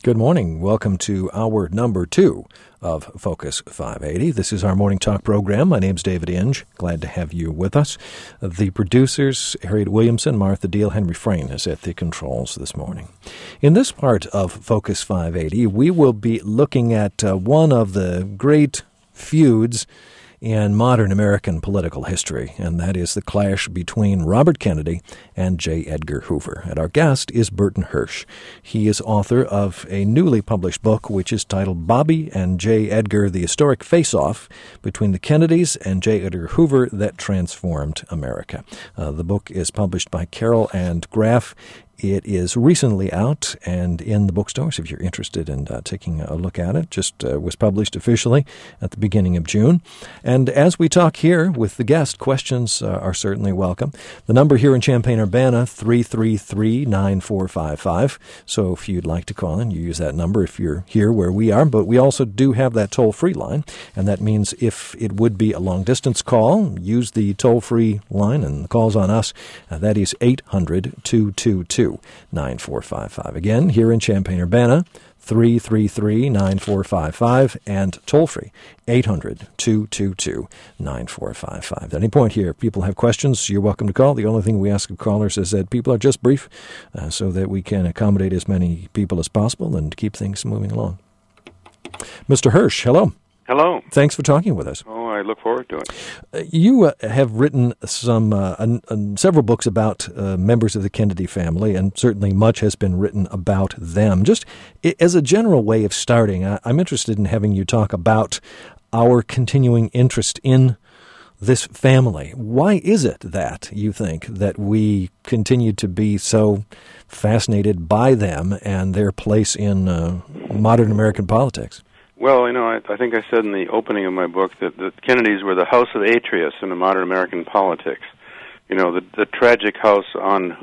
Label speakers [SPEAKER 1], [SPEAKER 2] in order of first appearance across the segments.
[SPEAKER 1] Good morning. Welcome to hour number 2 of Focus 580. This is our morning talk program. My name's David Inge. Glad to have you with us. The producers, Harriet Williamson, Martha Deal, Henry Frayne is at the controls this morning. In this part of Focus 580, we will be looking at one of the great feuds in modern American political history, and that is the clash between Robert Kennedy and J. Edgar Hoover. And our guest is Burton Hersh. He is author of a newly published book which is titled Bobby and J. Edgar, the Historic Face-Off Between the Kennedys and J. Edgar Hoover That Transformed America. The book is published by Carroll and Graf. It is recently out and in the bookstores if you're interested in taking a look at it. Just was published officially at the beginning of June. And as we talk here with the guest, questions are certainly welcome. The number here in Champaign-Urbana, 333-9455. So if you'd like to call in, you use that number if you're here where we are. But we also do have that toll-free line, and that means if it would be a long-distance call, use the toll-free line, and the call's on us. That is 800-222. 9455. Again, here in Champaign-Urbana, 333-9455, and toll-free, 800-222-9455. At any point here, if people have questions, you're welcome to call. The only thing we ask of callers is that people are just brief so that we can accommodate as many people as possible and keep things moving along. Mr. Hersh, hello.
[SPEAKER 2] Hello.
[SPEAKER 1] Thanks for talking with us.
[SPEAKER 2] Oh, I look forward to it.
[SPEAKER 1] You have written several books about members of the Kennedy family, and certainly much has been written about them. Just as a general way of starting, I'm interested in having you talk about our continuing interest in this family. Why is it that you think that we continue to be so fascinated by them and their place in modern American politics?
[SPEAKER 2] Well, I think I said in the opening of my book that the Kennedys were the house of Atreus in the modern American politics. The tragic house around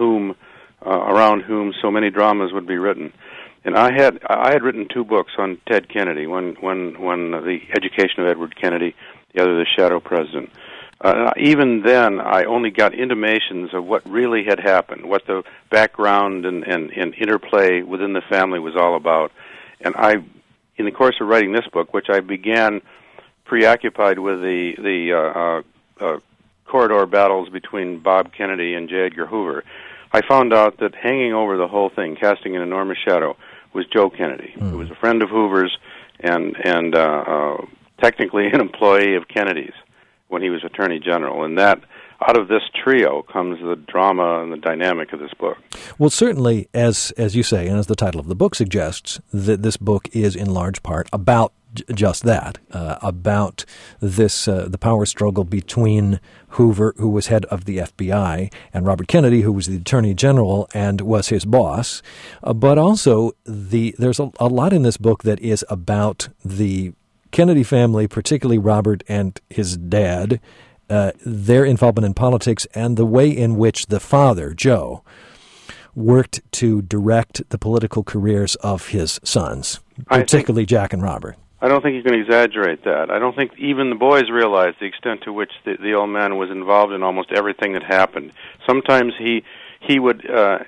[SPEAKER 2] whom so many dramas would be written. And I had written 2 books on Ted Kennedy. One The Education of Edward Kennedy, the other The Shadow President. Even then, I only got intimations of what really had happened, what the background and interplay within the family was all about. And in the course of writing this book, which I began preoccupied with the corridor battles between Bob Kennedy and J. Edgar Hoover, I found out that hanging over the whole thing, casting an enormous shadow, was Joe Kennedy, who was a friend of Hoover's and technically an employee of Kennedy's when he was Attorney General. And that, out of this trio comes the drama and the dynamic of this book. Well,
[SPEAKER 1] certainly, as you say, and as the title of the book suggests, that this book is in large part about just that, about this the power struggle between Hoover, who was head of the FBI, and Robert Kennedy, who was the Attorney General and was his boss. But also, there's a lot in this book that is about the Kennedy family, particularly Robert and his dad, their involvement in politics, and the way in which the father, Joe, worked to direct the political careers of his sons, particularly Jack and Robert.
[SPEAKER 2] I don't think you can exaggerate that. I don't think even the boys realized the extent to which the old man was involved in almost everything that happened. Sometimes he would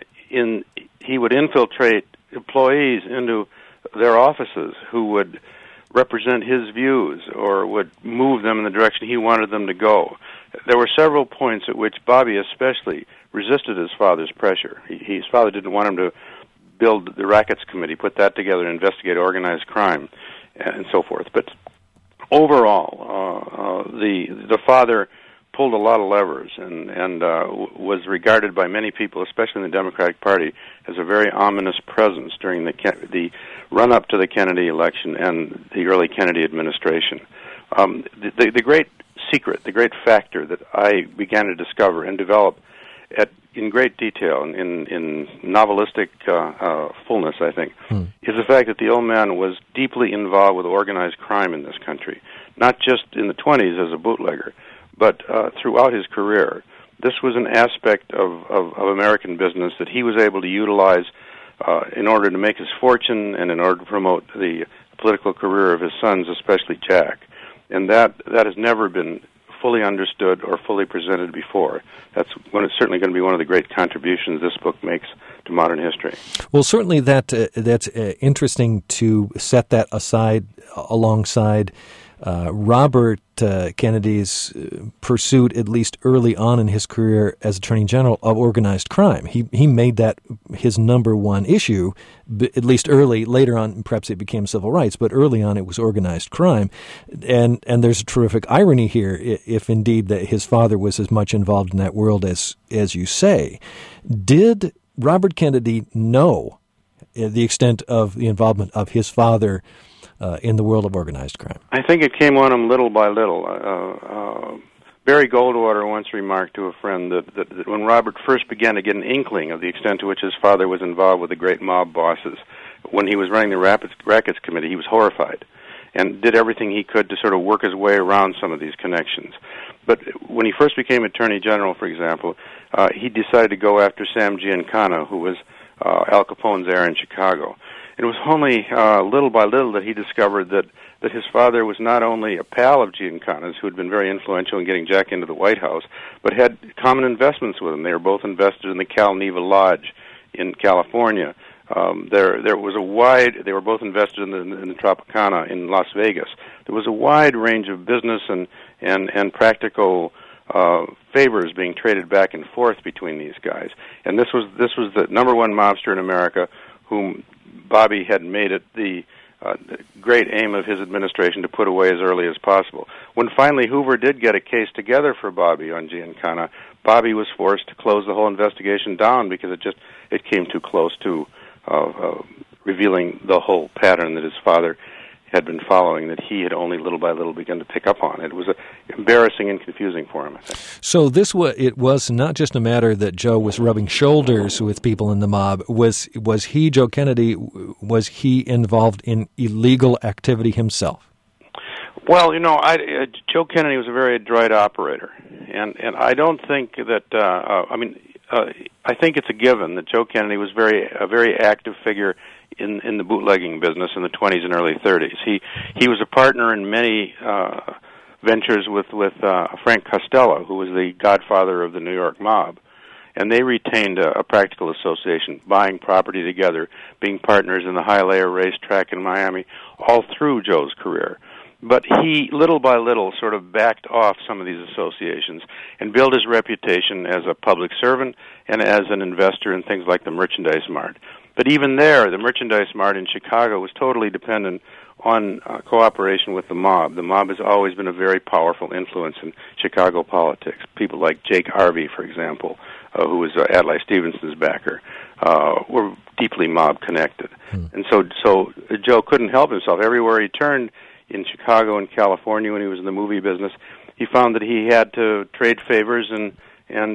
[SPEAKER 2] infiltrate employees into their offices who would represent his views or would move them in the direction he wanted them to go. There were several points at which Bobby especially resisted his father's pressure. His father didn't want him to build the Rackets Committee, put that together, and investigate organized crime, and so forth. But overall, the father pulled a lot of levers and was regarded by many people, especially in the Democratic Party, as a very ominous presence during the run-up to the Kennedy election and the early Kennedy administration. The great secret, the great factor that I began to discover and develop in great detail, in novelistic fullness, I think, is the fact that the old man was deeply involved with organized crime in this country, not just in the 20s as a bootlegger, but throughout his career. This was an aspect of American business that he was able to utilize in order to make his fortune and in order to promote the political career of his sons, especially Jack. And that has never been fully understood or fully presented before. It's certainly going to be one of the great contributions this book makes modern history.
[SPEAKER 1] Well, certainly that's interesting to set that aside alongside Robert Kennedy's pursuit, at least early on in his career as Attorney General, of organized crime. He made that his number one issue, at least early. Later on, perhaps it became civil rights, but early on it was organized crime. And there's a terrific irony here, if indeed that his father was as much involved in that world as you say. Did Robert Kennedy know the extent of the involvement of his father in the world of organized crime?
[SPEAKER 2] I think it came on him little by little. Barry Goldwater once remarked to a friend that when Robert first began to get an inkling of the extent to which his father was involved with the great mob bosses, when he was running the Rackets Committee, he was horrified and did everything he could to sort of work his way around some of these connections. But when he first became Attorney General, for example, he decided to go after Sam Giancana, who was Al Capone's heir in Chicago. It was only little by little that he discovered that his father was not only a pal of Giancana's, who had been very influential in getting Jack into the White House, but had common investments with him. They were both invested in the Cal Neva Lodge in California. There was a wide. They were both invested in the Tropicana in Las Vegas. There was a wide range of business and practical favors being traded back and forth between these guys. And this was the number one mobster in America, whom Bobby had made it the great aim of his administration to put away as early as possible. When finally Hoover did get a case together for Bobby on Giancana, Bobby was forced to close the whole investigation down because it came too close to revealing the whole pattern that his father had been following, that he had only little by little begun to pick up on. It was embarrassing and confusing for him, I think.
[SPEAKER 1] So it was not just a matter that Joe was rubbing shoulders with people in the mob. Was he, Joe Kennedy, was he involved in illegal activity himself?
[SPEAKER 2] Well, Joe Kennedy was a very adroit operator, and I don't think that. I think it's a given that Joe Kennedy was a very active figure in the bootlegging business in the 20s and early 30s. He was a partner in many ventures with Frank Costello, who was the godfather of the New York mob, and they retained a practical association, buying property together, being partners in the Hialeah racetrack in Miami, all through Joe's career. But he, little by little, sort of backed off some of these associations and built his reputation as a public servant and as an investor in things like the Merchandise Mart. But even there, the Merchandise Mart in Chicago was totally dependent on cooperation with the mob. The mob has always been a very powerful influence in Chicago politics. People like Jake Harvey, for example, who was Adlai Stevenson's backer, were deeply mob-connected. And so Joe couldn't help himself. Everywhere he turned, in Chicago and California when he was in the movie business, he found that he had to trade favors and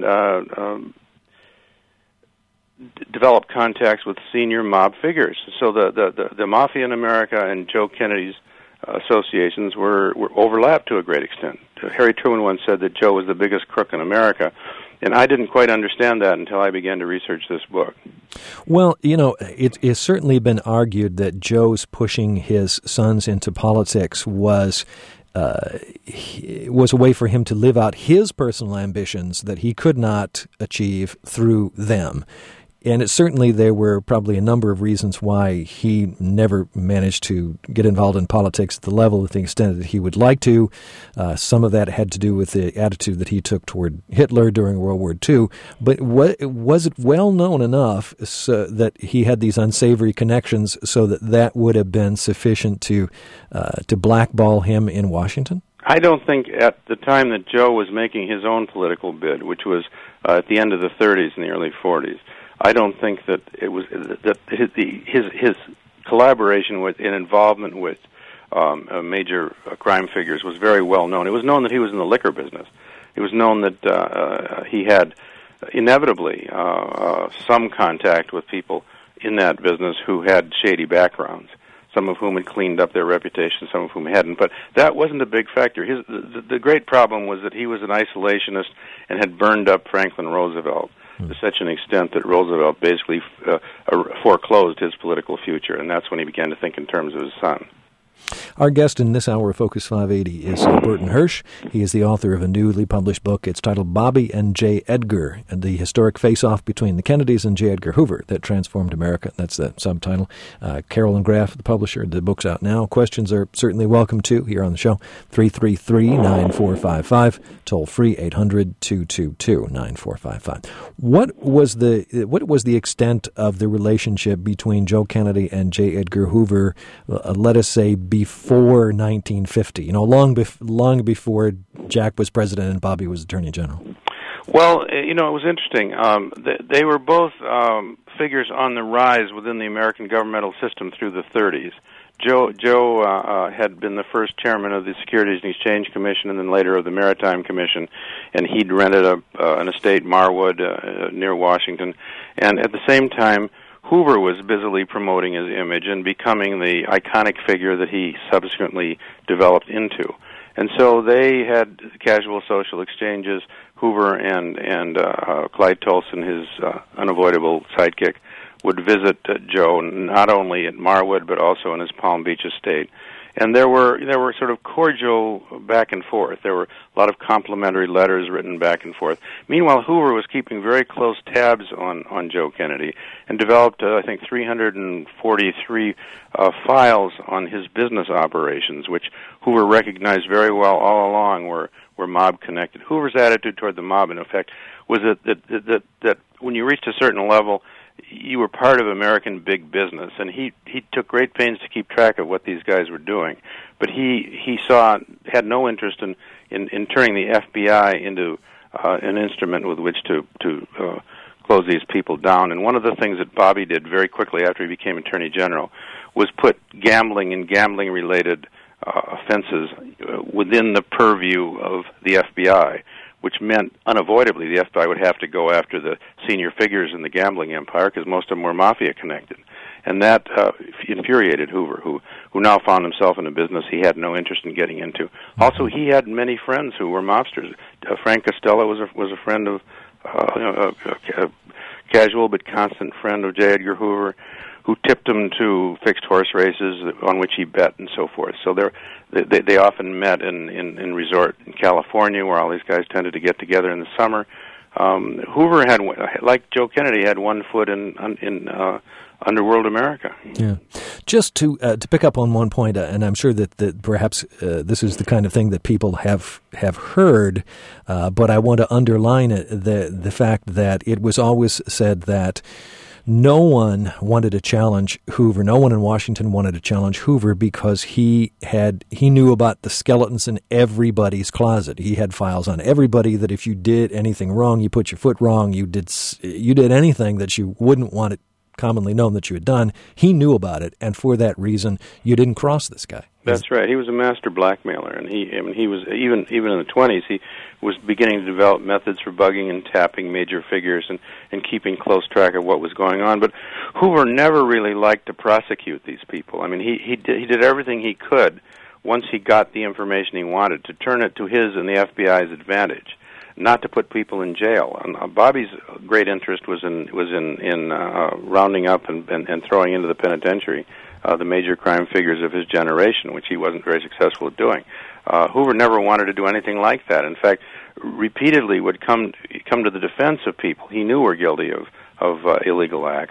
[SPEAKER 2] develop contacts with senior mob figures. So the mafia in America and Joe Kennedy's associations were overlapped to a great extent. Harry Truman once said that Joe was the biggest crook in America, and I didn't quite understand that until I began to research this book.
[SPEAKER 1] Well, it's certainly been argued that Joe's pushing his sons into politics was a way for him to live out his personal ambitions that he could not achieve through them. And certainly there were probably a number of reasons why he never managed to get involved in politics at the level, at the extent that he would like to. Some of that had to do with the attitude that he took toward Hitler during World War II. But was it well known enough so that he had these unsavory connections so that would have been sufficient to blackball him in Washington?
[SPEAKER 2] I don't think at the time that Joe was making his own political bid, which was at the end of the 30s and the early 40s, I don't think that it was that his collaboration with and involvement with major crime figures was very well known. It was known that he was in the liquor business. It was known that he had inevitably some contact with people in that business who had shady backgrounds, some of whom had cleaned up their reputation, some of whom hadn't. But that wasn't a big factor. The great problem was that he was an isolationist and had burned up Franklin Roosevelt to such an extent that Roosevelt basically foreclosed his political future, and that's when he began to think in terms of his son.
[SPEAKER 1] Our guest in this hour of Focus 580 is Burton Hersh. He is the author of a newly published book. It's titled Bobby and J. Edgar, the historic face-off between the Kennedys and J. Edgar Hoover that transformed America. That's the subtitle. Carolyn Graff, the publisher, the book's out now. Questions are certainly welcome, too, here on the show. 333-9455, toll-free 800-222-9455. What was the extent of the relationship between Joe Kennedy and J. Edgar Hoover, let us say, before 1950, long before Jack was president and Bobby was attorney general?
[SPEAKER 2] Well, it was interesting. They were both figures on the rise within the American governmental system through the 30s. Joe had been the first chairman of the Securities and Exchange Commission and then later of the Maritime Commission, and he'd rented an estate, Marwood, near Washington. And at the same time, Hoover was busily promoting his image and becoming the iconic figure that he subsequently developed into. And so they had casual social exchanges. Hoover and Clyde Tolson, his unavoidable sidekick, would visit Joe not only at Marwood but also in his Palm Beach estate. And there were sort of cordial back and forth. There were a lot of complimentary letters written back and forth. Meanwhile, Hoover was keeping very close tabs on Joe Kennedy and developed, I think, 343 files on his business operations, which Hoover recognized very well all along were mob-connected. Hoover's attitude toward the mob, in effect, was that when you reached a certain level, you were part of American big business, and he took great pains to keep track of what these guys were doing. But he had no interest in turning the FBI into an instrument with which to close these people down. And one of the things that Bobby did very quickly after he became Attorney General was put gambling and gambling-related offenses within the purview of the FBI, which meant unavoidably the FBI would have to go after the senior figures in the gambling empire because most of them were mafia-connected. And that infuriated Hoover, who now found himself in a business he had no interest in getting into. Also, he had many friends who were mobsters. Frank Costello was a friend of, a casual but constant friend of J. Edgar Hoover, who tipped him to fixed horse races on which he bet and so forth. So they often met in resort in California, where all these guys tended to get together in the summer. Hoover had, like Joe Kennedy, had one foot in underworld America.
[SPEAKER 1] Yeah. Just to pick up on one point, and I'm sure that perhaps this is the kind of thing that people have heard, but I want to underline it, the fact that it was always said that no one wanted to challenge Hoover. No one in Washington wanted to challenge Hoover because he knew about the skeletons in everybody's closet. He had files on everybody that if you did anything wrong, you put your foot wrong, you did anything that you wouldn't want it commonly known that you had done, he knew about it, and for that reason, you didn't cross this guy.
[SPEAKER 2] That's right. He was a master blackmailer, and he was even in the 20s. He was beginning to develop methods for bugging and tapping major figures and keeping close track of what was going on. But Hoover never really liked to prosecute these people. I mean, he did everything he could once he got the information he wanted to turn it to his and the FBI's advantage, not to put people in jail. Bobby's great interest was in rounding up and throwing into the penitentiary the major crime figures of his generation, which he wasn't very successful at doing. Hoover never wanted to do anything like that. In fact, repeatedly would come to the defense of people he knew were guilty of illegal acts.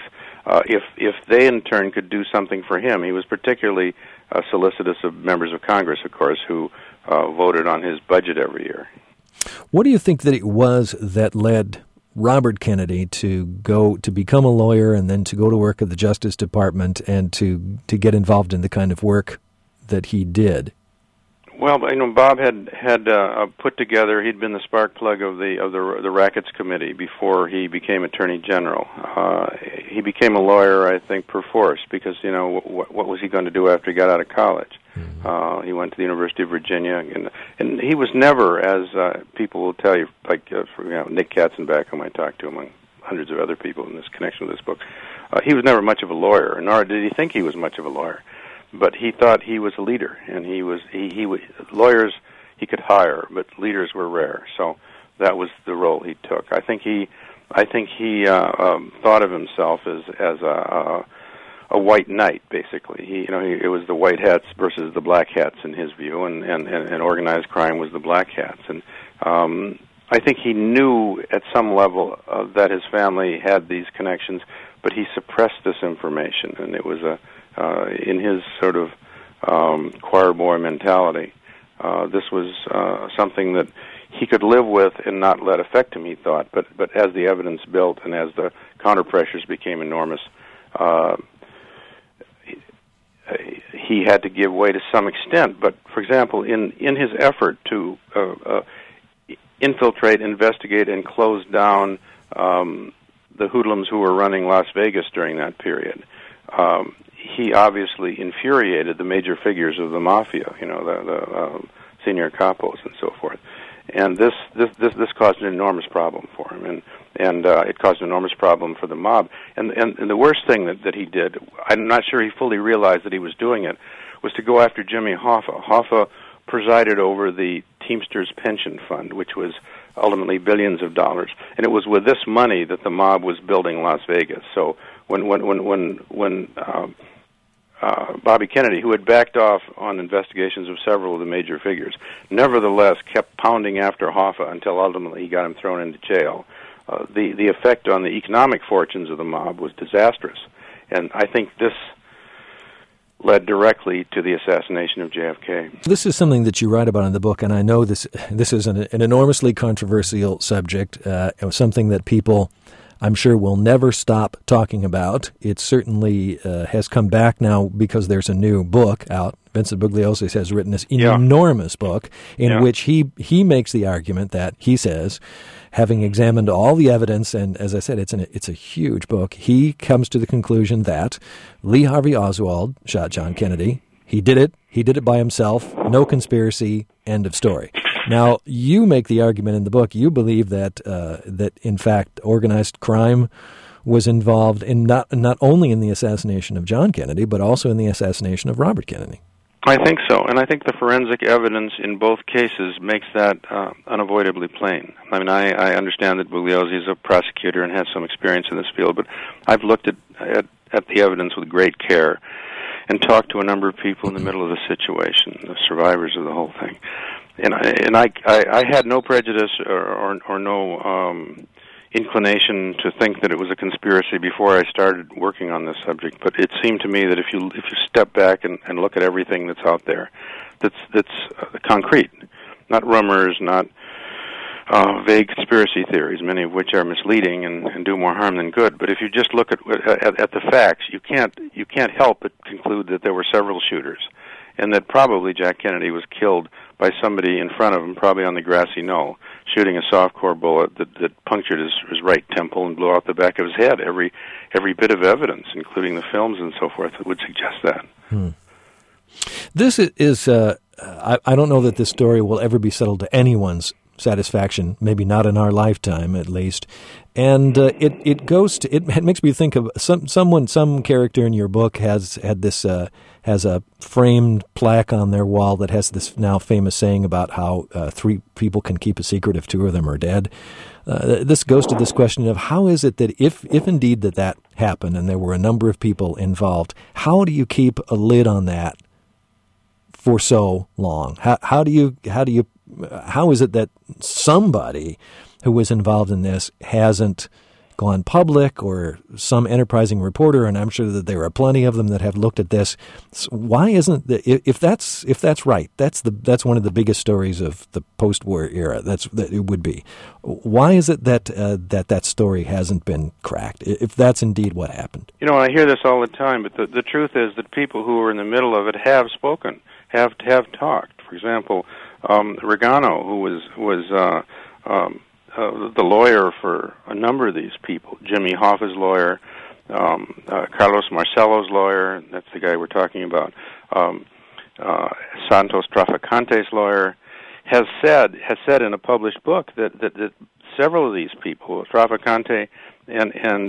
[SPEAKER 2] If they in turn could do something for him, he was particularly solicitous of members of Congress, of course, who voted on his budget every year.
[SPEAKER 1] What do you think that it was that led Robert Kennedy to become a lawyer and then to go to work at the Justice Department and to get involved in the kind of work that he did?
[SPEAKER 2] Well, Bob had put together. He'd been the spark plug of the Rackets Committee before he became Attorney General. He became a lawyer, I think, perforce, because what was he going to do after he got out of college? He went to the University of Virginia, and he was never, as people will tell you, like Nick Katzenbach, whom I talked to, among hundreds of other people in this connection with this book. He was never much of a lawyer, nor did he think he was much of a lawyer. But he thought he was a leader, and he lawyers he could hire, but leaders were rare. So that was the role he took. I think he thought of himself as a white knight, basically. It was the white hats versus the black hats in his view, and organized crime was the black hats. And I think he knew at some level that his family had these connections, but he suppressed this information, and it was in his sort of choir boy mentality. This was something that he could live with and not let affect him, he thought. But as the evidence built and as the counter pressures became enormous, he had to give way to some extent. But, for example, in his effort to infiltrate, investigate, and close down the hoodlums who were running Las Vegas during that period, he obviously infuriated the major figures of the mafia, the senior capos and so forth. And this caused an enormous problem for him, and it caused an enormous problem for the mob. And the worst thing that he did, I'm not sure he fully realized that he was doing it, was to go after Jimmy Hoffa. Hoffa presided over the Teamsters Pension Fund, which was ultimately billions of dollars, and it was with this money that the mob was building Las Vegas. So when Bobby Kennedy, who had backed off on investigations of several of the major figures, nevertheless kept pounding after Hoffa until ultimately he got him thrown into jail. The effect on the economic fortunes of the mob was disastrous, and I think this led directly to the assassination of JFK.
[SPEAKER 1] This is something that you write about in the book, and I know this is an enormously controversial subject, something that people, I'm sure, will never stop talking about. It certainly has come back now because there's a new book out. Vincent Bugliosi has written this enormous book in which he makes the argument that he says, having examined all the evidence, and as I said, it's a huge book, he comes to the conclusion that Lee Harvey Oswald shot John Kennedy. He did it by himself, no conspiracy, end of story. Now, you make the argument in the book, you believe that in fact organized crime was involved in not only in the assassination of John Kennedy, but also in the assassination of Robert Kennedy.
[SPEAKER 2] I think so, and I think the forensic evidence in both cases makes that unavoidably plain. I mean, I understand that Bugliosi is a prosecutor and has some experience in this field, but I've looked at the evidence with great care and talked to a number of people in the middle of the situation, the survivors of the whole thing. And I had no prejudice or no inclination to think that it was a conspiracy before I started working on this subject. But it seemed to me that if you step back and look at everything that's out there, that's concrete, not rumors, not vague conspiracy theories, many of which are misleading and do more harm than good. But if you just look at the facts, you can't help but conclude that there were several shooters, and that probably Jack Kennedy was killed by somebody in front of him, probably on the grassy knoll, shooting a softcore bullet that punctured his right temple and blew out the back of his head. Every bit of evidence, including the films and so forth, would suggest that.
[SPEAKER 1] This is I don't know that this story will ever be settled to anyone's satisfaction, maybe not in our lifetime at least. And it goes to, it makes me think of some character in your book has a framed plaque on their wall that has this now famous saying about how 3 people can keep a secret if 2 of them are dead. This goes to this question of how is it that if indeed that happened and there were a number of people involved, how do you keep a lid on that for so long? How is it that somebody who was involved in this hasn't gone public, or some enterprising reporter, and I'm sure that there are plenty of them that have looked at this. Why isn't if that's right? That's one of the biggest stories of the post-war era. That it would be. Why is it that that story hasn't been cracked? If that's indeed what happened,
[SPEAKER 2] I hear this all the time. But the truth is that people who were in the middle of it have spoken, have talked. For example, Regano, who was the lawyer for a number of these people, Jimmy Hoffa's lawyer, Carlos Marcello's lawyer, that's the guy we're talking about, Santos Traficante's lawyer, has said in a published book that several of these people, Traficante and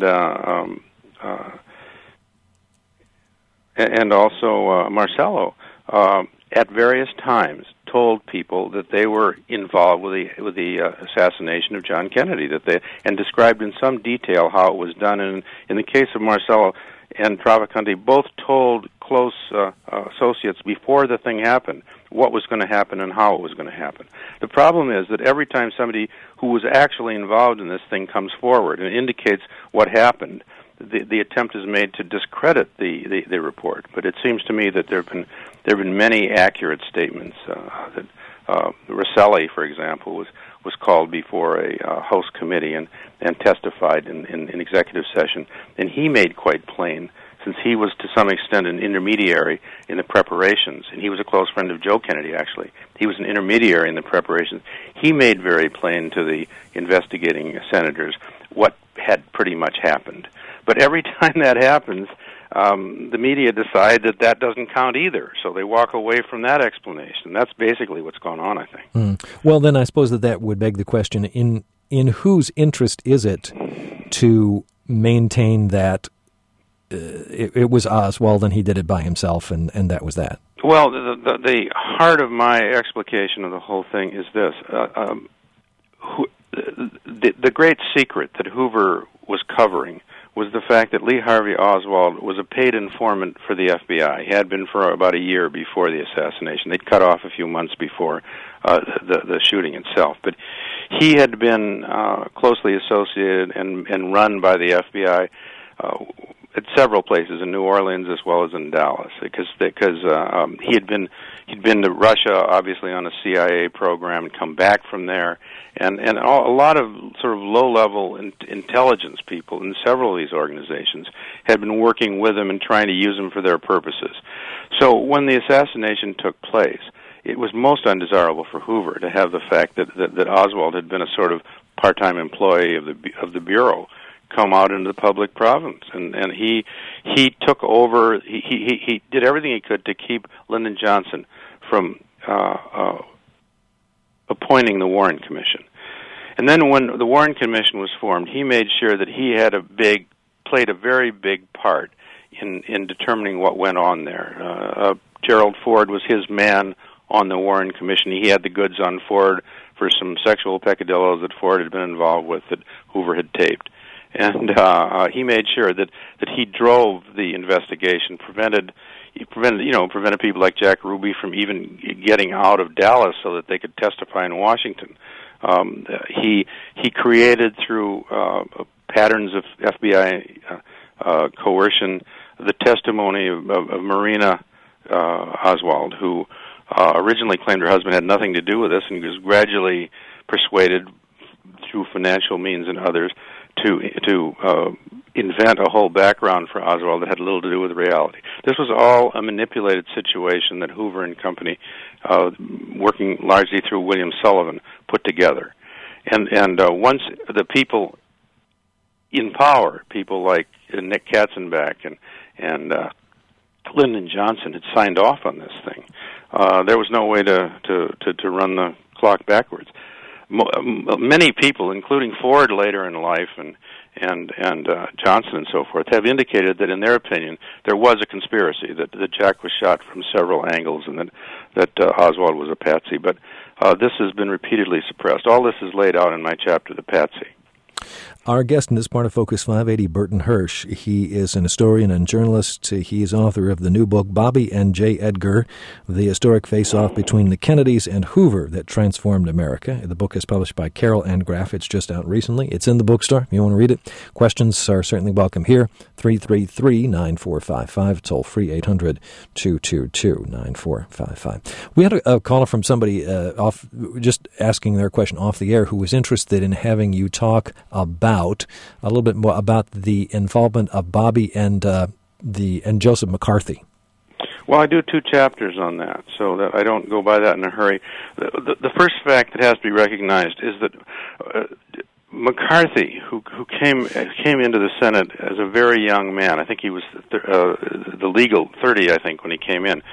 [SPEAKER 2] also Marcello, at various times told people that they were involved with the assassination of John Kennedy, and described in some detail how it was done. And in the case of Marcello, and Travaconte both told close associates before the thing happened what was going to happen and how it was going to happen. The problem is that every time somebody who was actually involved in this thing comes forward and indicates what happened, the attempt is made to discredit the report. But it seems to me that there have been many accurate statements. That Rosselli, for example, was called before a House committee and testified in executive session, and he made quite plain, since he was to some extent an intermediary in the preparations, and he was a close friend of Joe Kennedy, actually. He was an intermediary in the preparations. He made very plain to the investigating senators what had pretty much happened. But every time that happens, the media decide that doesn't count either, so they walk away from that explanation. That's basically what's going on, I think.
[SPEAKER 1] Well, then I suppose that would beg the question, in whose interest is it to maintain that it was Oswald and he did it by himself and that was that?
[SPEAKER 2] Well, the heart of my explication of the whole thing is this. The great secret that Hoover was covering was the fact that Lee Harvey Oswald was a paid informant for the FBI. He had been for about a year before the assassination. They'd cut off a few months before the shooting itself. But he had been closely associated and run by the FBI at several places in New Orleans as well as in Dallas, because he'd been to Russia, obviously on a CIA program, and come back from there, and a lot of sort of low-level intelligence people in several of these organizations had been working with him and trying to use him for their purposes. So when the assassination took place, it was most undesirable for Hoover to have the fact that Oswald had been a sort of part-time employee of the Bureau come out into the public province, and he took over. He did everything he could to keep Lyndon Johnson from appointing the Warren Commission. And then when the Warren Commission was formed, he made sure that he had played a very big part in determining what went on there. Gerald Ford was his man on the Warren Commission. He had the goods on Ford for some sexual peccadillos that Ford had been involved with that Hoover had taped. And he made sure that he drove the investigation, prevented people like Jack Ruby from even getting out of Dallas so that they could testify in Washington. He created through patterns of FBI coercion the testimony of Marina Oswald, who originally claimed her husband had nothing to do with this, and was gradually persuaded through financial means and others to invent a whole background for Oswald that had little to do with reality. This was all a manipulated situation that Hoover and company, working largely through William Sullivan, put together. And once the people in power, people like Nick Katzenbach and Lyndon Johnson, had signed off on this thing, there was no way to run the clock backwards. Many people, including Ford later in life and Johnson and so forth, have indicated that in their opinion there was a conspiracy, that Jack was shot from several angles, and that Oswald was a patsy. But this has been repeatedly suppressed. All this is laid out in my chapter, The Patsy.
[SPEAKER 1] Our guest in this part of Focus 580, Burton Hirsch. He is an historian and journalist. He is author of the new book, Bobby and J. Edgar, The Historic Face-Off Between the Kennedys and Hoover That Transformed America. The book is published by Carroll and Graf. It's just out recently. It's in the bookstore if you want to read it. Questions are certainly welcome here. 333-9455. Toll free 800-222-9455. We had a caller from somebody just asking their question off the air who was interested in having you talk about a little bit more about the involvement of Bobby and Joseph McCarthy.
[SPEAKER 2] Well, I do 2 chapters on that, so that I don't go by that in a hurry. The first fact that has to be recognized is that McCarthy, who came into the Senate as a very young man, I think he was the legal 30, I think, when he came in,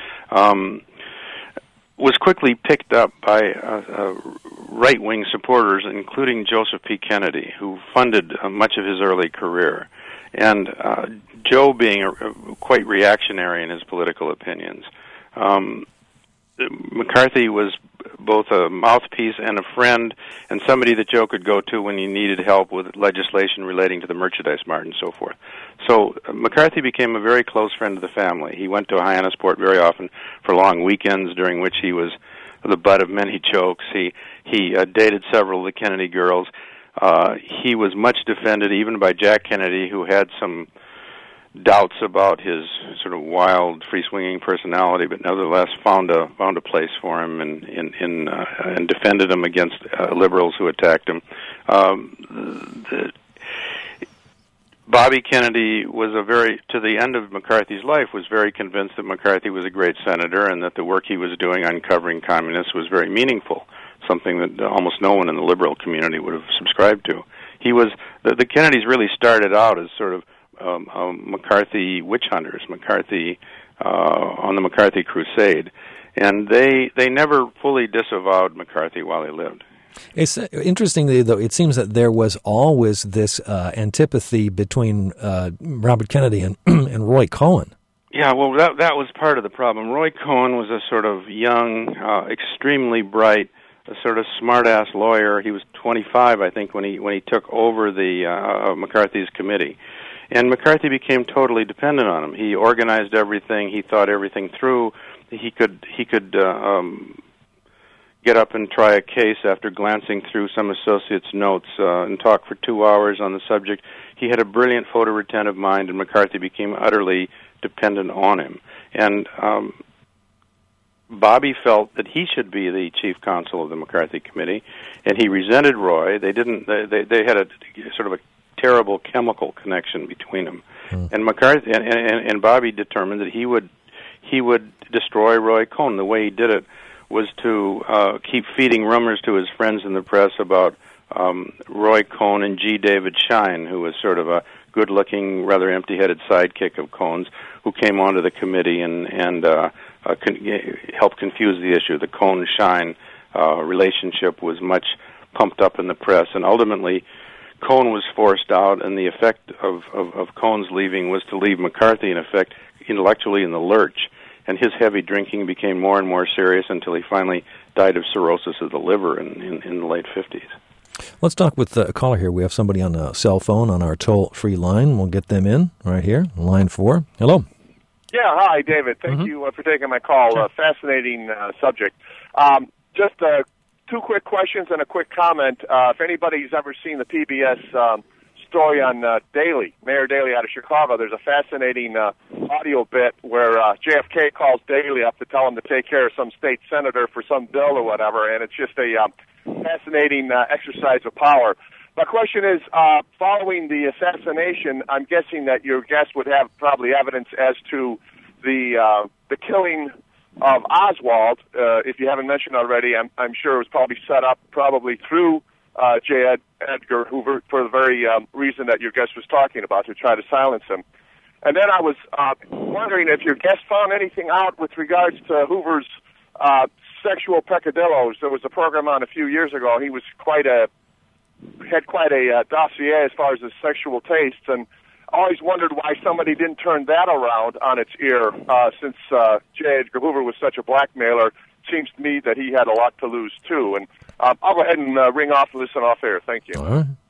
[SPEAKER 2] was quickly picked up by right-wing supporters, including Joseph P. Kennedy, who funded much of his early career. And Joe, being quite reactionary in his political opinions, McCarthy was both a mouthpiece and a friend, and somebody that Joe could go to when he needed help with legislation relating to the merchandise mart and so forth. So McCarthy became a very close friend of the family. He went to Hyannisport very often for long weekends, during which he was the butt of many jokes. He dated several of the Kennedy girls. He was much defended even by Jack Kennedy, who had some doubts about his sort of wild, free-swinging personality, but nevertheless found a place for him and defended him against liberals who attacked him. Bobby Kennedy was to the end of McCarthy's life, was very convinced that McCarthy was a great senator and that the work he was doing uncovering communists was very meaningful, something that almost no one in the liberal community would have subscribed to. The Kennedys really started out as sort of McCarthy witch hunters, McCarthy on the McCarthy crusade, and they never fully disavowed McCarthy while he lived.
[SPEAKER 1] It's interestingly, though, it seems that there was always this antipathy between Robert Kennedy and and Roy Cohn.
[SPEAKER 2] Yeah, well, that was part of the problem. Roy Cohn was a sort of young, extremely bright, a sort of smart-ass lawyer. He was 25, I think, when he took over the McCarthy's committee. And McCarthy became totally dependent on him. He organized everything. He thought everything through. He could get up and try a case after glancing through some associate's notes and talk for 2 hours on the subject. He had a brilliant photoretentive mind, and McCarthy became utterly dependent on him. And Bobby felt that he should be the chief counsel of the McCarthy committee, and he resented Roy. They had a sort of a terrible chemical connection between them. And McCarthy and Bobby determined that he would destroy Roy Cohn. The way he did it was to keep feeding rumors to his friends in the press about Roy Cohn and G. David Schein, who was sort of a good-looking, rather empty-headed sidekick of Cohn's, who came onto the committee and helped confuse the issue. The Cohn-Schein relationship was much pumped up in the press, and ultimately Cohn was forced out, and the effect of Cohn's leaving was to leave McCarthy, in effect, intellectually in the lurch. And his heavy drinking became more and more serious until he finally died of cirrhosis of the liver in the late 50s.
[SPEAKER 1] Let's talk with a caller here. We have somebody on a cell phone on our toll-free line. We'll get them in right here, line 4. Hello.
[SPEAKER 3] Yeah, hi, David. Thank you for taking my call. Sure. Fascinating subject. Just 2 quick questions and a quick comment. If anybody's ever seen the PBS story on Daley, Mayor Daley out of Chicago, there's a fascinating audio bit where JFK calls Daley up to tell him to take care of some state senator for some bill or whatever, and it's just a fascinating exercise of power. My question is, following the assassination, I'm guessing that your guest would have probably evidence as to the killing of Oswald. If you haven't mentioned already, I'm sure it was probably set up probably through J. Edgar Hoover for the very reason that your guest was talking about, to try to silence him. And then I was wondering if your guest found anything out with regards to Hoover's sexual peccadillos. There was a program on a few years ago. He was had quite a dossier as far as his sexual tastes, and I always wondered why somebody didn't turn that around on its ear, since J. Edgar Hoover was such a blackmailer. It seems to me that he had a lot to lose, too. And I'll go ahead and ring off and listen off air. Thank you.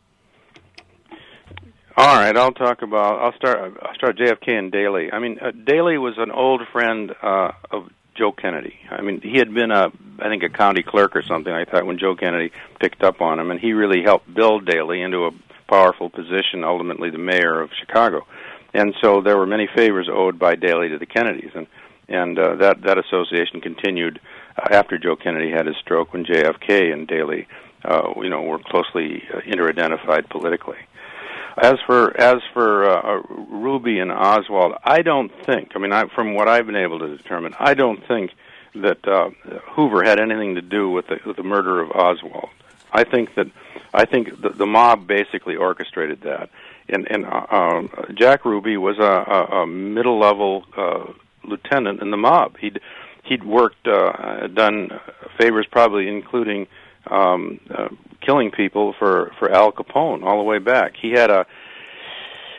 [SPEAKER 2] All right, I'll start JFK and Daley. I mean, Daley was an old friend of Joe Kennedy. I mean, he had been I think a county clerk or something like that when Joe Kennedy picked up on him, and he really helped build Daley into a powerful position, ultimately the mayor of Chicago. And so there were many favors owed by Daley to the Kennedys, and that association continued after Joe Kennedy had his stroke, when JFK and Daley were closely interidentified politically. As for Ruby and Oswald, I don't think, from what I've been able to determine, I don't think that Hoover had anything to do with the murder of Oswald. I think the mob basically orchestrated that. And Jack Ruby was a middle-level lieutenant in the mob. He'd worked, done favors, probably including killing people for Al Capone all the way back. He had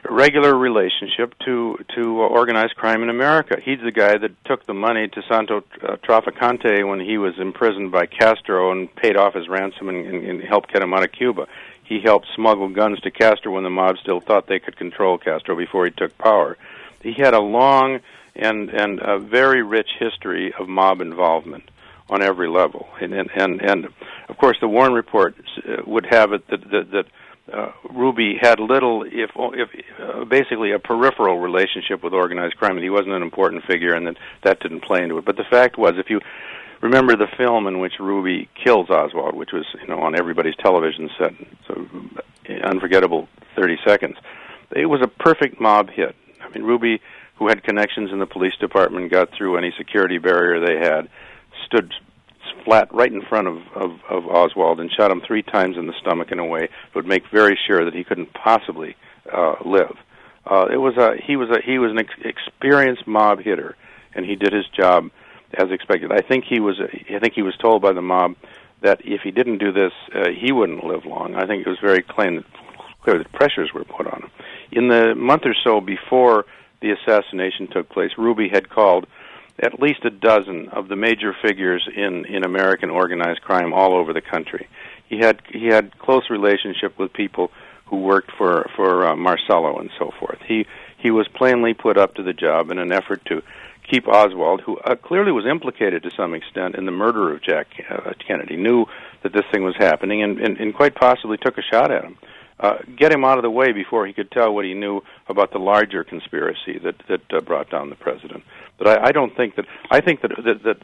[SPEAKER 2] regular relationship to organized crime in America. He's the guy that took the money to Santo Traficante when he was imprisoned by Castro and paid off his ransom and helped get him out of Cuba. He helped smuggle guns to Castro when the mob still thought they could control Castro before he took power. He had a long and a very rich history of mob involvement on every level. And of course, the Warren Report would have it that Ruby had little, if basically a peripheral relationship with organized crime, and he wasn't an important figure, and that didn't play into it. But the fact was, if you remember the film in which Ruby kills Oswald, which was on everybody's television set, so unforgettable 30 seconds, it was a perfect mob hit. I mean, Ruby, who had connections in the police department, got through any security barrier they had, stood flat right in front of Oswald and shot him 3 times in the stomach in a way that would make very sure that he couldn't possibly live. He was an experienced mob hitter, and he did his job as expected. I think he was told by the mob that if he didn't do this, he wouldn't live long. I think it was very clear that pressures were put on him. In the month or so before the assassination took place, Ruby had called at least a dozen of the major figures in American organized crime all over the country. He had close relationship with people who worked for Marcello and so forth. He was plainly put up to the job in an effort to keep Oswald, who clearly was implicated to some extent in the murder of Jack Kennedy, knew that this thing was happening and quite possibly took a shot at him. Get him out of the way before he could tell what he knew about the larger conspiracy that brought down the president. But I don't think that. I think that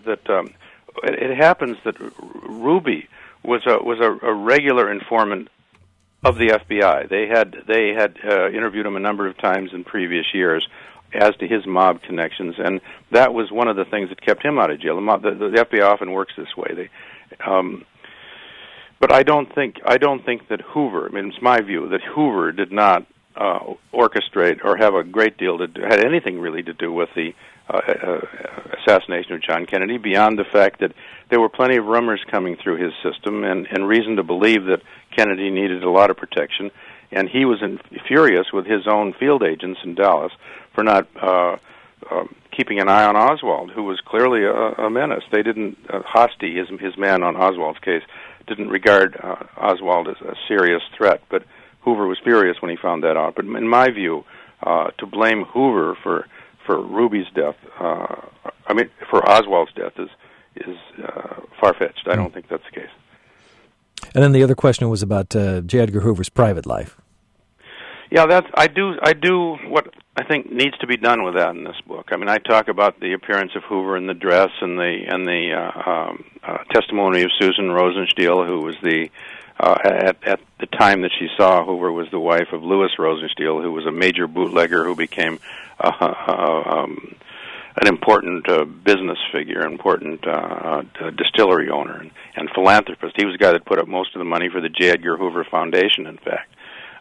[SPEAKER 2] it happens that Ruby was a regular informant of the FBI. They had interviewed him a number of times in previous years as to his mob connections, and that was one of the things that kept him out of jail. The FBI often works this way. But I don't think that Hoover. I mean, it's my view that Hoover did not orchestrate or have a great deal had anything really to do with the assassination of John Kennedy, beyond the fact that there were plenty of rumors coming through his system and reason to believe that Kennedy needed a lot of protection, and he was furious with his own field agents in Dallas for not keeping an eye on Oswald, who was clearly a menace. They didn't, Hosty, his man on Oswald's case, didn't regard Oswald as a serious threat, but Hoover was furious when he found that out. But in my view, to blame Hoover for Ruby's death, for Oswald's death is far-fetched. I don't think that's the case.
[SPEAKER 1] And then the other question was about J. Edgar Hoover's private life.
[SPEAKER 2] Yeah, I do what I think needs to be done with that in this book. I mean, I talk about the appearance of Hoover in the dress and the testimony of Susan Rosenstiel, who was at the time that she saw Hoover was the wife of Louis Rosenstiel, who was a major bootlegger who became an important business figure, important distillery owner and philanthropist. He was the guy that put up most of the money for the J. Edgar Hoover Foundation, in fact.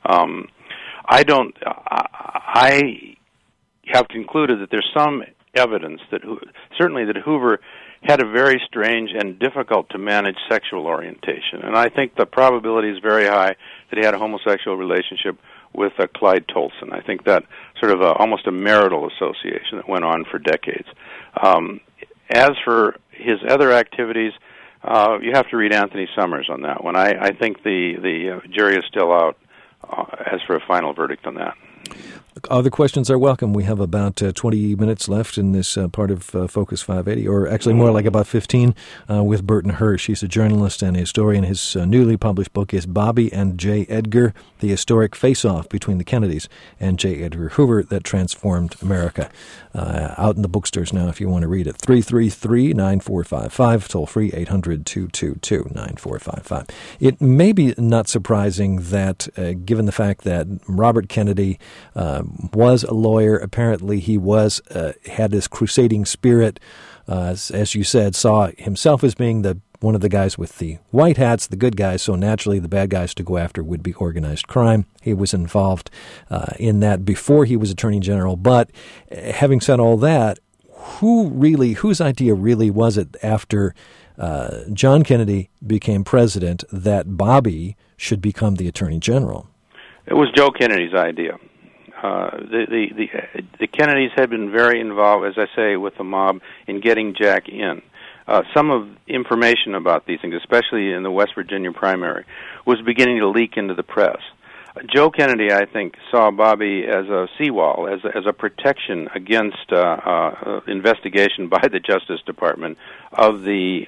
[SPEAKER 2] I have concluded that there's some evidence that certainly that Hoover had a very strange and difficult to manage sexual orientation, and I think the probability is very high that he had a homosexual relationship with Clyde Tolson. I think that sort of almost a marital association that went on for decades. As for his other activities, you have to read Anthony Summers on that one. I think the jury is still out as for a final verdict on that.
[SPEAKER 1] Other questions are welcome. We have about 20 minutes left in this part of Focus 580, or actually more like about 15, with Burton Hirsch. He's a journalist and a historian. His newly published book is Bobby and J. Edgar, the historic face-off between the Kennedys and J. Edgar Hoover that transformed America. Out in the bookstores now if you want to read it. 333-9455, toll free 800-222-9455. It may be not surprising that, given the fact that Robert Kennedy was a lawyer, apparently he had this crusading spirit, as you said, saw himself as being one of the guys with the white hats, the good guys, so naturally the bad guys to go after would be organized crime. He was involved in that before he was Attorney General. But having said all that, whose idea really was it after John Kennedy became president that Bobby should become the Attorney General?
[SPEAKER 2] It was Joe Kennedy's idea. the Kennedys had been very involved, as I say, with the mob in getting Jack in. Some of information about these things, especially in the West Virginia primary, was beginning to leak into the press. Joe Kennedy, I think, saw Bobby as a seawall, as a protection against investigation by the Justice Department of the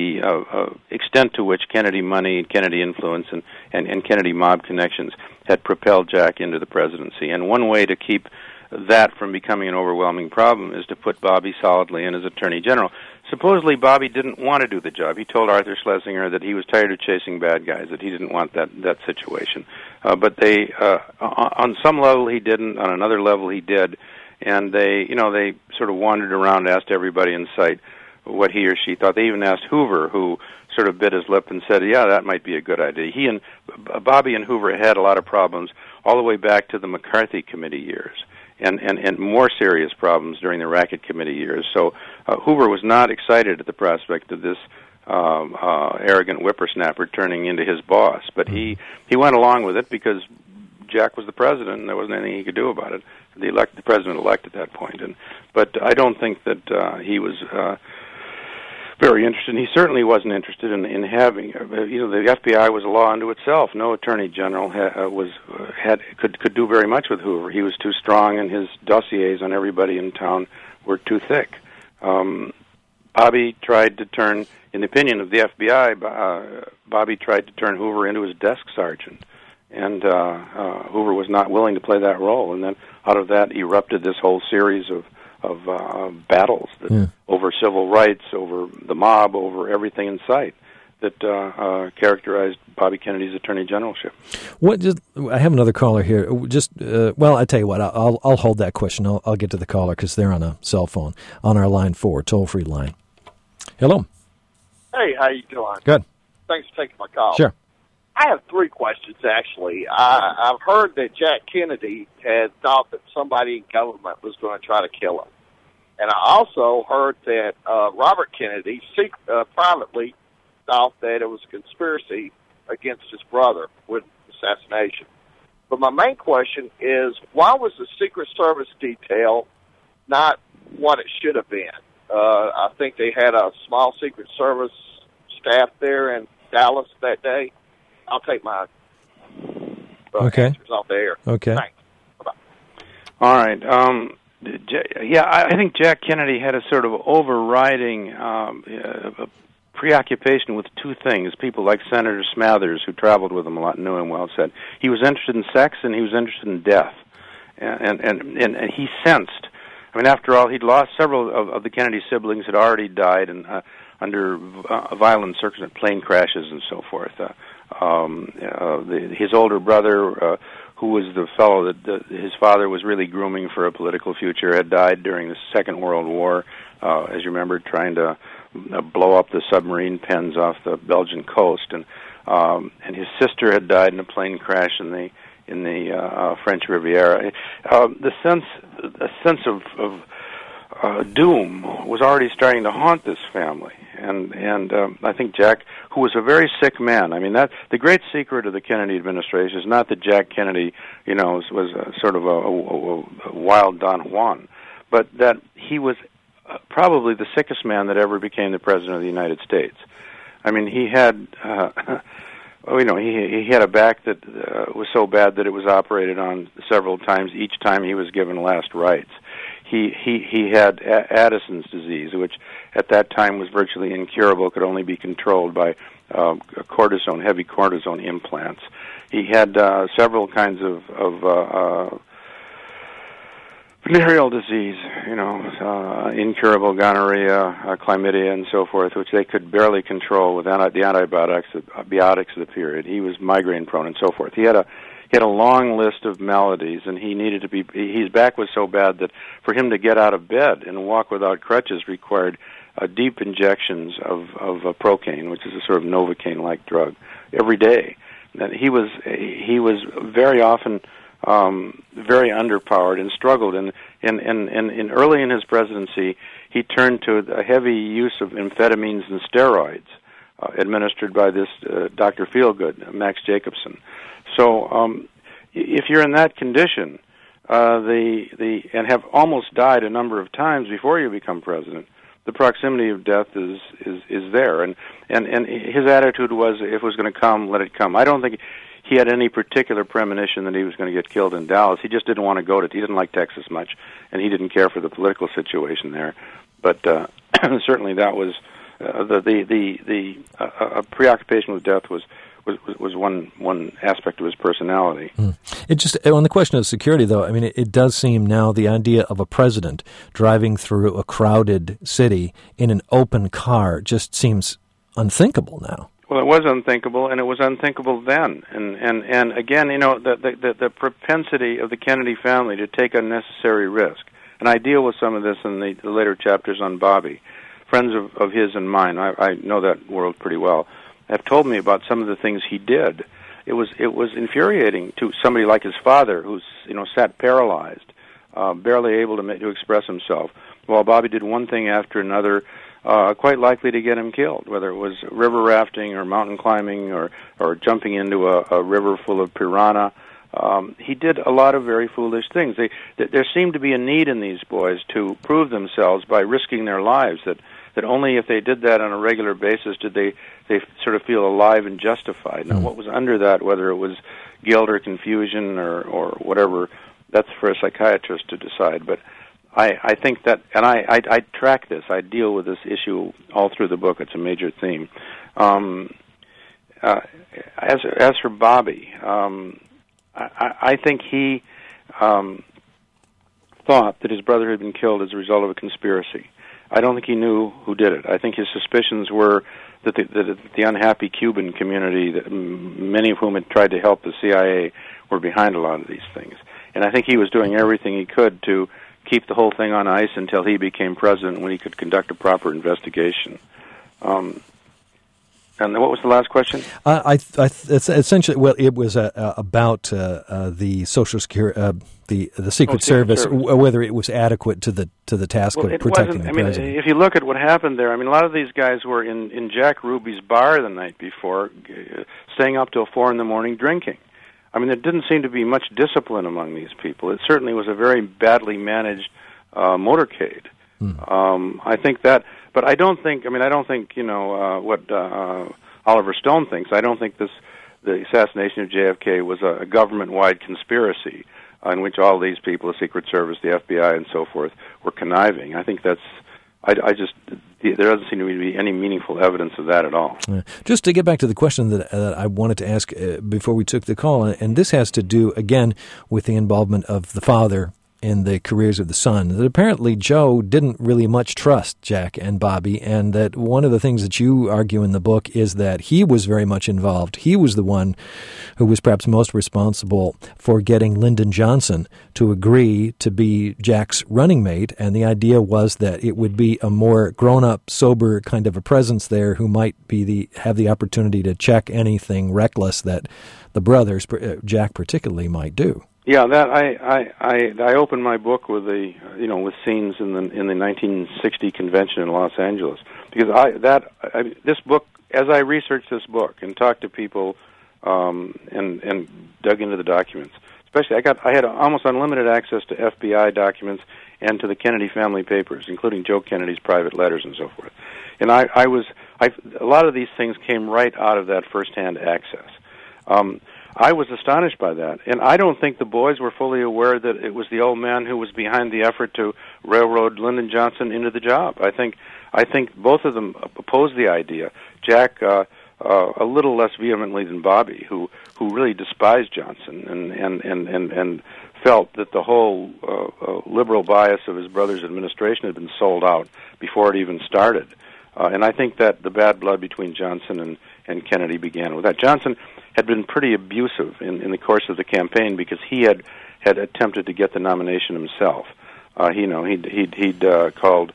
[SPEAKER 2] extent to which Kennedy money, Kennedy influence, and Kennedy mob connections had propelled Jack into the presidency. And one way to keep that from becoming an overwhelming problem is to put Bobby solidly in as Attorney General. Supposedly, Bobby didn't want to do the job. He told Arthur Schlesinger that he was tired of chasing bad guys, that he didn't want that situation. But they, on some level, he didn't. On another level, he did. And they sort of wandered around, asked everybody in sight what he or she thought. They even asked Hoover, who sort of bit his lip and said, "Yeah, that might be a good idea." Bobby and Hoover had a lot of problems all the way back to the McCarthy Committee years. And more serious problems during the Racket Committee years. So Hoover was not excited at the prospect of this arrogant whippersnapper turning into his boss. But he went along with it because Jack was the president and there wasn't anything he could do about it. The president-elect at that point. But I don't think that he was very interested. He certainly wasn't interested in having. The FBI was a law unto itself. No attorney general could do very much with Hoover. He was too strong, and his dossiers on everybody in town were too thick. Bobby tried to turn, in the opinion of the FBI, Bobby tried to turn Hoover into his desk sergeant, and Hoover was not willing to play that role. And then out of that erupted this whole series of battles over civil rights, over the mob, over everything in sight that characterized Bobby Kennedy's attorney generalship.
[SPEAKER 1] I have another caller here. I tell you what, I'll hold that question. I'll get to the caller because they're on a cell phone on our line 4, toll-free line. Hello.
[SPEAKER 4] Hey, how you doing?
[SPEAKER 1] Good.
[SPEAKER 4] Thanks for taking my call.
[SPEAKER 1] Sure.
[SPEAKER 4] I have 3 questions, actually. I've heard that Jack Kennedy had thought that somebody in government was going to try to kill him. And I also heard that Robert Kennedy privately thought that it was a conspiracy against his brother with assassination. But my main question is, why was the Secret Service detail not what it should have been? I think they had a small Secret Service staff there in Dallas that day. I'll take my answers off the air.
[SPEAKER 1] Okay.
[SPEAKER 4] Thanks. Bye-bye.
[SPEAKER 2] All right. I think Jack Kennedy had a sort of overriding preoccupation with 2 things. People like Senator Smathers, who traveled with him a lot and knew him well, said he was interested in sex and he was interested in death. And he sensed, I mean, after all, he'd lost several of the Kennedy siblings had already died under violent circumstances, plane crashes and so forth. His older brother, who was the fellow that his father was really grooming for a political future, had died during the Second World War, as you remember, trying to blow up the submarine pens off the Belgian coast, and his sister had died in a plane crash in the French Riviera. The sense of doom was already starting to haunt this family, and I think Jack, who was a very sick man. I mean, that the great secret of the Kennedy administration is not that Jack Kennedy, was a sort of a wild Don Juan, but that he was probably the sickest man that ever became the president of the United States. I mean, he had. He had a back that was so bad that it was operated on several times. Each time he was given last rites. He had Addison's disease, which at that time was virtually incurable, could only be controlled by heavy cortisone implants. He had several kinds of venereal disease, incurable gonorrhea, chlamydia, and so forth, which they could barely control with the antibiotics of the period. He was migraine prone and so forth. He had a long list of maladies, and he needed to be. His back was so bad that for him to get out of bed and walk without crutches required deep injections of Procaine, which is a sort of Novocaine-like drug, every day. And he was very often very underpowered and struggled. And early in his presidency, he turned to a heavy use of amphetamines and steroids administered by this Dr. Feelgood, Max Jacobson. So if you're in that condition, and have almost died a number of times before you become president, the proximity of death is there. And his attitude was, if it was going to come, let it come. I don't think he had any particular premonition that he was going to get killed in Dallas. He just didn't want to go to. He didn't like Texas much, and he didn't care for the political situation there. But certainly that was the preoccupation with death was one aspect of his personality.
[SPEAKER 1] It just, on the question of security, though, I mean, it does seem now the idea of a president driving through a crowded city in an open car just seems unthinkable now.
[SPEAKER 2] Well, it was unthinkable, and it was unthinkable then. And again, you know, the propensity of the Kennedy family to take unnecessary risk. And I deal with some of this in the later chapters on Bobby. Friends of his and mine, I know that world pretty well, have told me about some of the things he did. It was infuriating to somebody like his father, who's, you know, sat paralyzed, barely able to express himself, while Bobby did one thing after another, quite likely to get him killed, whether it was river rafting or mountain climbing or jumping into a river full of piranha. He did a lot of very foolish things. There seemed to be a need in these boys to prove themselves by risking their lives, that only if they did that on a regular basis did they sort of feel alive and justified. Now, what was under that, whether it was guilt or confusion or whatever, that's for a psychiatrist to decide. But I think that, and I track this, I deal with this issue all through the book. It's a major theme. As for Bobby, I think he thought that his brother had been killed as a result of a conspiracy. I don't think he knew who did it. I think his suspicions were that the unhappy Cuban community, that many of whom had tried to help the CIA, were behind a lot of these things. And I think he was doing everything he could to keep the whole thing on ice until he became president, when he could conduct a proper investigation. And what was the last question?
[SPEAKER 1] It's essentially, well, it was about the Social Security, the Secret Service, whether it was adequate to the task of protecting the president.
[SPEAKER 2] If you look at what happened there, I mean, a lot of these guys were in Jack Ruby's bar the night before, staying up till 4 a.m. drinking. I mean, there didn't seem to be much discipline among these people. It certainly was a very badly managed motorcade. I think that. But I don't think, you know, what Oliver Stone thinks. I don't think the assassination of JFK was a government-wide conspiracy in which all these people, the Secret Service, the FBI, and so forth, were conniving. I think there doesn't seem to be any meaningful evidence of that at all.
[SPEAKER 1] Just to get back to the question that I wanted to ask before we took the call, and this has to do, again, with the involvement of the father in the careers of the son, that apparently Joe didn't really much trust Jack and Bobby, and that one of the things that you argue in the book is that he was very much involved. He was the one who was perhaps most responsible for getting Lyndon Johnson to agree to be Jack's running mate, and the idea was that it would be a more grown-up, sober kind of a presence there who might have the opportunity to check anything reckless that the brothers, Jack particularly, might do.
[SPEAKER 2] Yeah, that I opened my book with with scenes in the 1960 convention in Los Angeles, because this book, as I researched this book and talked to people and dug into the documents, especially I had almost unlimited access to FBI documents and to the Kennedy family papers, including Joe Kennedy's private letters and so forth. And a lot of these things came right out of that firsthand access. I was astonished by that, and I don't think the boys were fully aware that it was the old man who was behind the effort to railroad Lyndon Johnson into the job. I think both of them opposed the idea. Jack a little less vehemently than Bobby, who really despised Johnson and felt that the whole liberal bias of his brother's administration had been sold out before it even started. And I think that the bad blood between Johnson and Kennedy began with that. Johnson had been pretty abusive in the course of the campaign because he had attempted to get the nomination himself. He'd called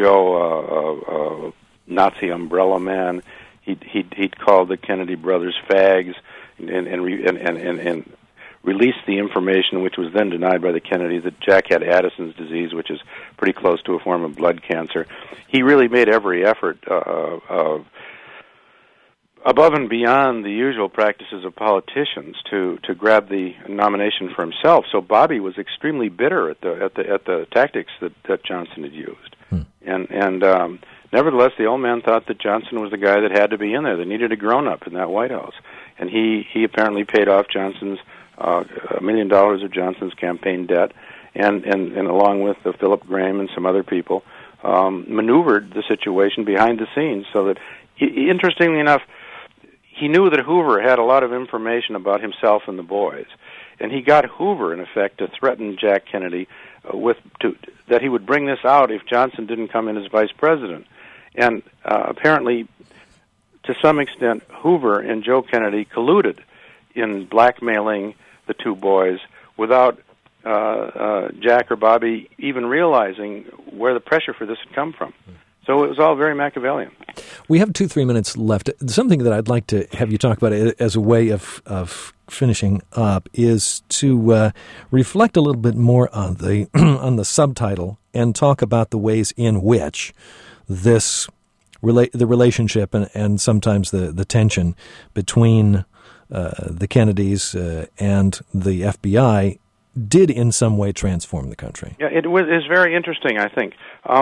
[SPEAKER 2] Joe Nazi umbrella man. He'd called the Kennedy brothers fags and released the information, which was then denied by the Kennedys, that Jack had Addison's disease, which is pretty close to a form of blood cancer. He really made every effort above and beyond the usual practices of politicians to grab the nomination for himself. So Bobby was extremely bitter at the tactics that Johnson had used, and nevertheless, the old man thought that Johnson was the guy that had to be in there. That needed a grown-up in that White House, and he apparently paid off Johnson's $1 million of Johnson's campaign debt, and along with Philip Graham and some other people, maneuvered the situation behind the scenes so that, interestingly enough, he knew that Hoover had a lot of information about himself and the boys, and he got Hoover, in effect, to threaten Jack Kennedy that he would bring this out if Johnson didn't come in as vice president. And apparently, to some extent, Hoover and Joe Kennedy colluded in blackmailing the two boys without Jack or Bobby even realizing where the pressure for this had come from. So it was all very Machiavellian.
[SPEAKER 1] We have 2-3 minutes left. Something that I'd like to have you talk about as a way of finishing up is to reflect a little bit more on the on the subtitle and talk about the ways in which the relationship and sometimes the tension between the Kennedys and the FBI did in some way transform the country.
[SPEAKER 2] Yeah, it's very interesting, I think.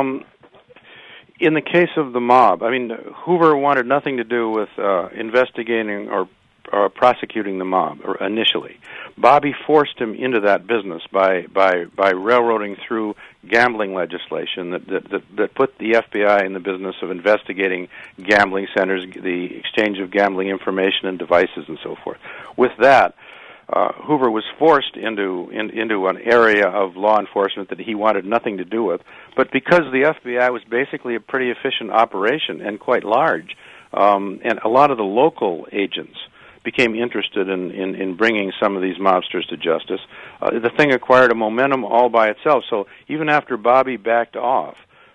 [SPEAKER 2] In the case of the mob, I mean, Hoover wanted nothing to do with investigating or prosecuting the mob initially. Bobby forced him into that business by railroading through gambling legislation that put the FBI in the business of investigating gambling centers, the exchange of gambling information and devices and so forth. With that, Hoover was forced into an area of law enforcement that he wanted nothing to do with. But because the FBI was basically a pretty efficient operation and quite large, and a lot of the local agents became interested in bringing some of these mobsters to justice, the thing acquired a momentum all by itself. So even after Bobby backed off,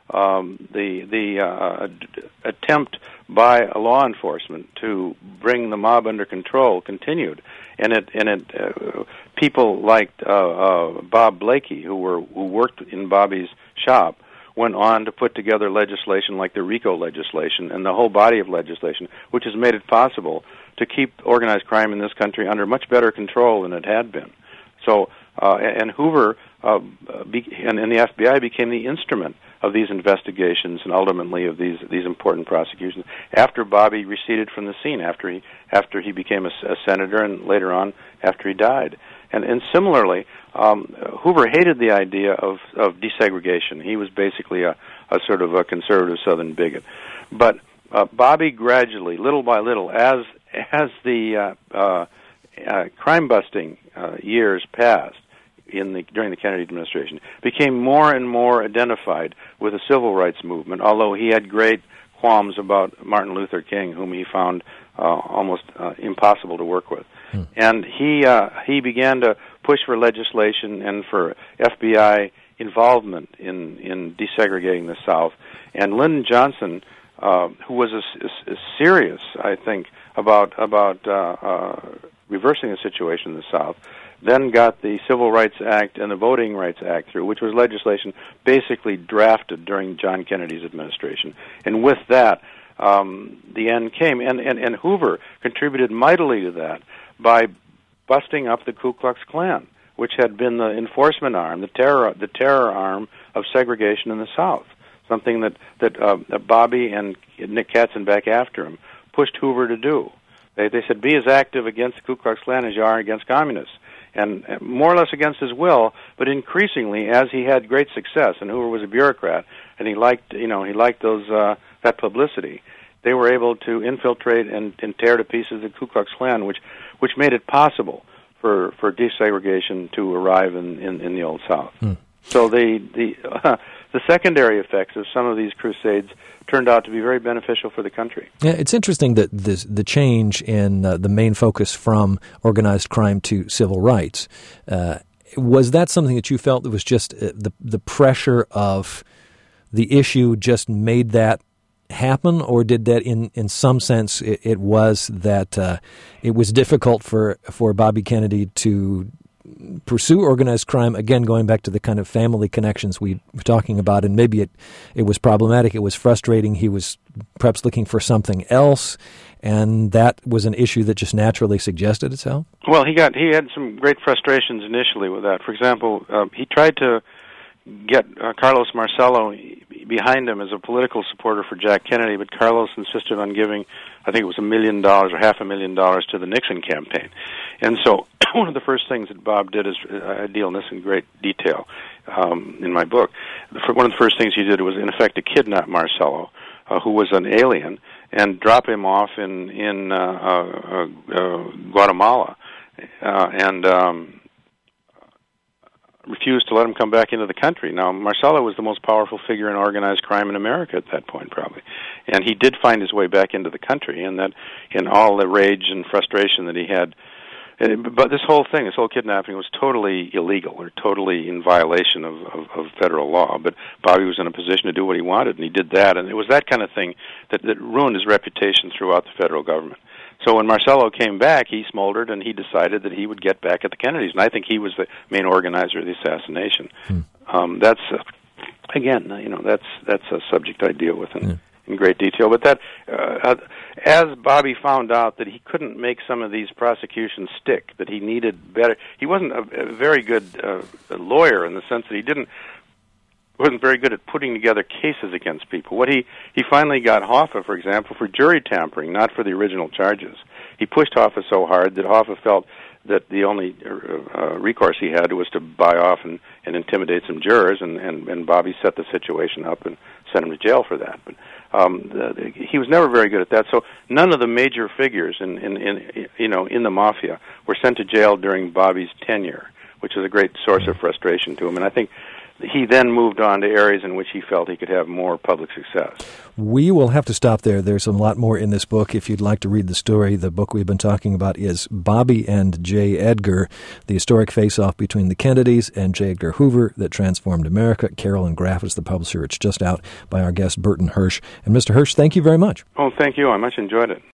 [SPEAKER 2] the attempt by law enforcement to bring the mob under control continued, and people like Bob Blakey, who worked in Bobby's shop, went on to put together legislation like the RICO legislation and the whole body of legislation, which has made it possible to keep organized crime in this country under much better control than it had been. So, and Hoover and the FBI became the instrument of these investigations and ultimately of these important prosecutions after Bobby receded from the scene, after he became a senator, and later on after he died. And similarly, Hoover hated the idea of desegregation. He was basically a sort of a conservative Southern bigot. But Bobby gradually, little by little, as the crime-busting years passed during the Kennedy administration, became more and more identified with the civil rights movement, although he had great qualms about Martin Luther King, whom he found almost impossible to work with. And he began to push for legislation and for FBI involvement in desegregating the South. And Lyndon Johnson, who was serious, I think, about reversing the situation in the South, then got the Civil Rights Act and the Voting Rights Act through, which was legislation basically drafted during John Kennedy's administration. And with that, the end came. And Hoover contributed mightily to that by busting up the Ku Klux Klan, which had been the enforcement arm, the terror arm of segregation in the South, something that Bobby and Nick Katzenbach after him pushed Hoover to do. They said, be as active against the Ku Klux Klan as you are against communists. And more or less against his will, but increasingly as he had great success, and Hoover was a bureaucrat, and he liked those that publicity. They were able to infiltrate and tear to pieces the Ku Klux Klan, which made it possible for desegregation to arrive in the Old South. So the secondary effects of some of these crusades turned out to be very beneficial for the country.
[SPEAKER 1] Yeah, it's interesting that the change in the main focus from organized crime to civil rights, was that something that you felt that was just the pressure of the issue just made that happen, or did that in some sense it was that it was difficult for Bobby Kennedy to pursue organized crime, again, going back to the kind of family connections we were talking about, and maybe it was problematic, it was frustrating, he was perhaps looking for something else, and that was an issue that just naturally suggested itself?
[SPEAKER 2] Well, he had some great frustrations initially with that. For example, he tried to get Carlos Marcello behind him as a political supporter for Jack Kennedy, but Carlos insisted on giving, I think it was $1 million or $500,000 to the Nixon campaign. And so one of the first things that Bob did is, I deal in this in great detail in my book, one of the first things he did was, in effect, to kidnap Marcello, who was an alien, and drop him off in Guatemala, and refused to let him come back into the country. Now, Marcello was the most powerful figure in organized crime in America at that point, probably. And he did find his way back into the country, and that in all the rage and frustration that he had. But this whole kidnapping was totally illegal or totally in violation of federal law. But Bobby was in a position to do what he wanted, and he did that. And it was that kind of thing that ruined his reputation throughout the federal government. So when Marcello came back, he smoldered, and he decided that he would get back at the Kennedys. And I think he was the main organizer of the assassination. That's again, that's a subject I deal with in great detail. But that, as Bobby found out that he couldn't make some of these prosecutions stick, that he needed better. He wasn't a very good lawyer in the sense that he wasn't very good at putting together cases against people. What he finally got Hoffa, for example, for jury tampering, not for the original charges. He pushed Hoffa so hard that Hoffa felt that the only recourse he had was to buy off and intimidate some jurors, and Bobby set the situation up and sent him to jail for that. But he was never very good at that. So none of the major figures in the mafia were sent to jail during Bobby's tenure, which is a great source of frustration to him. And I think he then moved on to areas in which he felt he could have more public success.
[SPEAKER 1] We will have to stop there. There's a lot more in this book. If you'd like to read the story, the book we've been talking about is Bobby and J. Edgar, the historic face-off between the Kennedys and J. Edgar Hoover that transformed America. Carolyn Graff is the publisher. It's just out by our guest, Burton Hirsch. And Mr. Hirsch, thank you very much.
[SPEAKER 2] Oh, thank you. I much enjoyed it.